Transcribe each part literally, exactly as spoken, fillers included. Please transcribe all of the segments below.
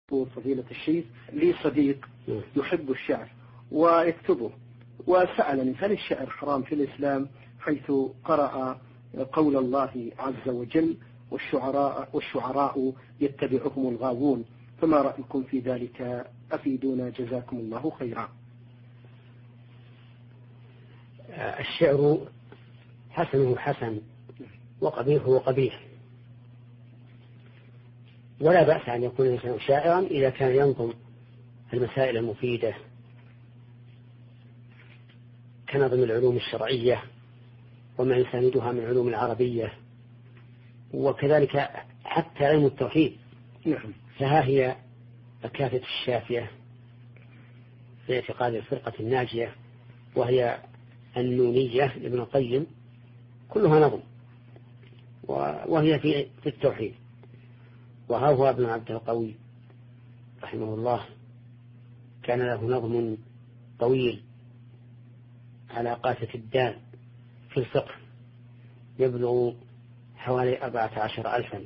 فضيلة الشيخ لي صديق يحب الشعر ويكتبه، وسألني هل الشعر حرام في الإسلام، حيث قرأ قول الله عز وجل والشعراء, والشعراء يتبعهم الغاوون، فما رأيكم في ذلك؟ أفيدونا جزاكم الله خيرا. الشعر حسنه حسن وقبيحه قبيح، ولا بأس أن يكون الإنسان شاعرا إذا كان ينظم المسائل المفيدة كنظم العلوم الشرعية وما يساندها من علوم العربية، وكذلك حتى علم التوحيد. فها هي الكافة الشافية في اعتقاد الفرقة الناجية، وهي النونية لابن القيم، كلها نظم وهي في في التوحيد. وها هو ابن عبد القوي رحمه الله كان له نظم طويل على قافة الدال في الفقه يبلغ حوالي أربعة عشر ألفا،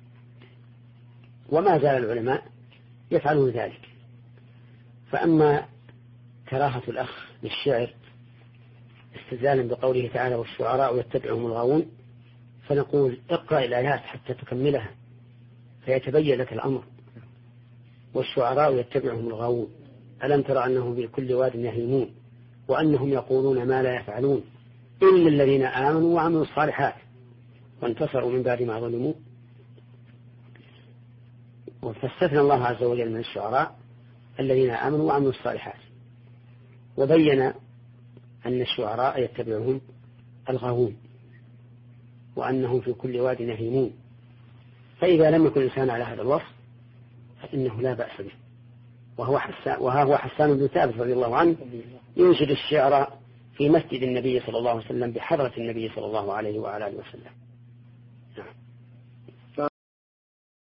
وما زال العلماء يفعلون ذلك. فأما كراهة الأخ للشعر استدلالا بقوله تعالى والشعراء يتبعهم الغاوون، فنقول اقرأ الآيات حتى تكملها فيتبين لك الأمر. والشعراء يتبعهم الغاوون، ألم ترى أنهم في كل واد يهيمون وأنهم يقولون ما لا يفعلون إلا الذين آمنوا وعملوا الصالحات وانتصروا من بعد ما ظلموا. فاستثنى الله عز وجل من الشعراء الذين آمنوا وعملوا الصالحات، وبين أن الشعراء يتبعهم الغاوون وأنهم في كل واد يهيمون. فإذا لم يكن الإنسان على هذا الوصف فإنه لا بأس به. وهو حسان وها هو حسان بن ثابت رضي الله عنه ينشد الشعر في مسجد النبي صلى الله عليه وسلم بحضرة النبي صلى الله عليه وعلى آله وسلم.